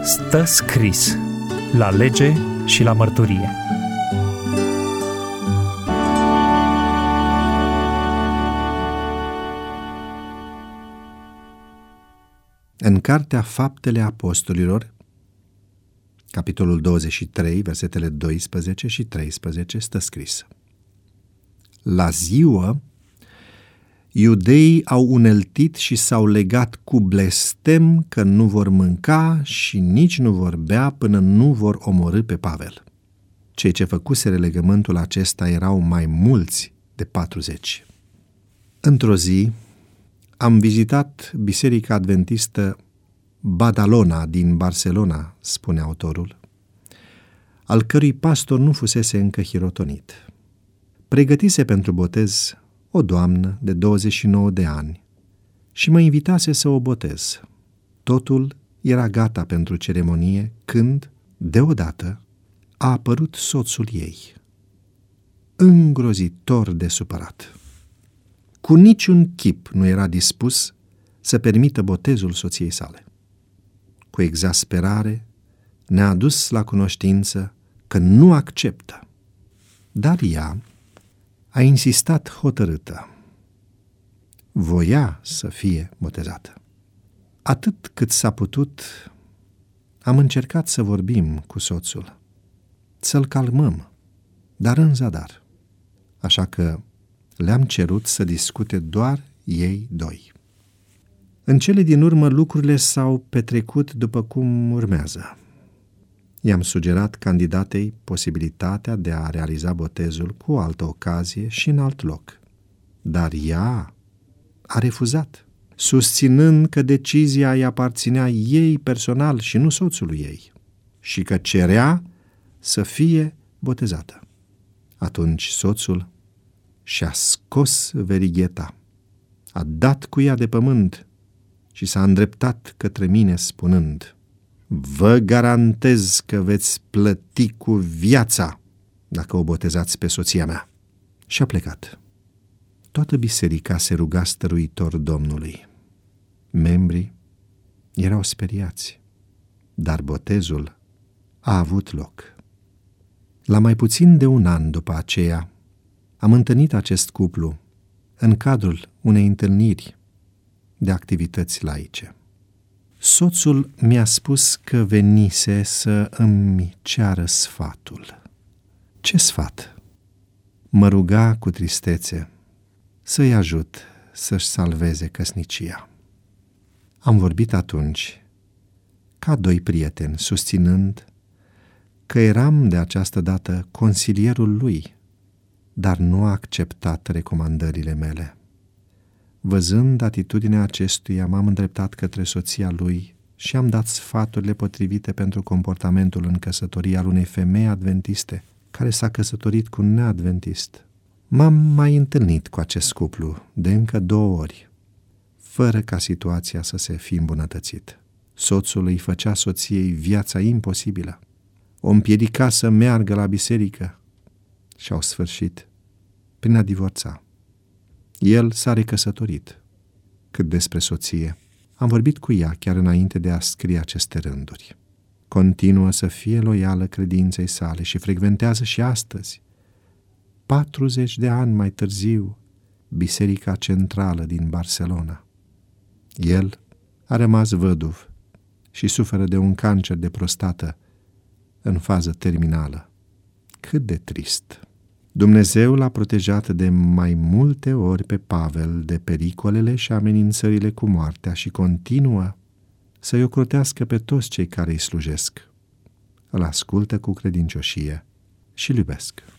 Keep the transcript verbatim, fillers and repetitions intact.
Stă scris la lege și la mărturie. În Cartea Faptele Apostolilor, capitolul douăzeci și trei, versetele doisprezece și treisprezece, stă scris: La ziua, iudeii au uneltit și s-au legat cu blestem că nu vor mânca și nici nu vor bea până nu vor omorî pe Pavel. Cei ce făcuseră legământul acesta erau mai mulți de patruzeci. Într-o zi am vizitat Biserica Adventistă Badalona din Barcelona, spune autorul, al cărui pastor nu fusese încă hirotonit. Pregătise pentru botez o doamnă de douăzeci și nouă de ani și mă invitase să o botez. Totul era gata pentru ceremonie când, deodată, a apărut soțul ei, îngrozitor de supărat. Cu niciun chip nu era dispus să permită botezul soției sale. Cu exasperare ne-a adus la cunoștință că nu acceptă, dar ea a insistat hotărâtă. Voia să fie botezată. Atât cât s-a putut, am încercat să vorbim cu soțul, să-l calmăm, dar în zadar. Așa că le-am cerut să discute doar ei doi. În cele din urmă lucrurile s-au petrecut după cum urmează. I-am sugerat candidatei posibilitatea de a realiza botezul cu o altă ocazie și în alt loc. Dar ea a refuzat, susținând că decizia îi aparținea ei personal și nu soțului ei și că cerea să fie botezată. Atunci soțul și-a scos verigheta, a dat cu ea de pământ și s-a îndreptat către mine spunând: Vă garantez că veți plăti cu viața dacă o botezați pe soția mea. Și a plecat. Toată biserica se ruga stăruitor Domnului. Membrii erau speriați, dar botezul a avut loc. La mai puțin de un an după aceea, am întâlnit acest cuplu în cadrul unei întâlniri de activități laice. Soțul mi-a spus că venise să îmi ceară sfatul. Ce sfat? Mă ruga cu tristețe să-i ajut să-și salveze căsnicia. Am vorbit atunci ca doi prieteni, susținând că eram de această dată consilierul lui, dar nu a acceptat recomandările mele. Văzând atitudinea acestuia, m-am îndreptat către soția lui și am dat sfaturile potrivite pentru comportamentul în căsătorie al unei femei adventiste care s-a căsătorit cu un neadventist. M-am mai întâlnit cu acest cuplu de încă două ori, fără ca situația să se fi îmbunătățit. Soțul îi făcea soției viața imposibilă, o împiedica să meargă la biserică și au sfârșit prin a divorța. El s-a recăsătorit. Cât despre soție, am vorbit cu ea chiar înainte de a scrie aceste rânduri. Continuă să fie loială credinței sale și frecventează și astăzi, patruzeci de ani mai târziu, Biserica Centrală din Barcelona. El a rămas văduv și suferă de un cancer de prostată în fază terminală. Cât de trist! Dumnezeu l-a protejat de mai multe ori pe Pavel de pericolele și amenințările cu moartea și continuă să-i ocrotească pe toți cei care îi slujesc. Îl ascultă cu credincioșie și îl iubesc.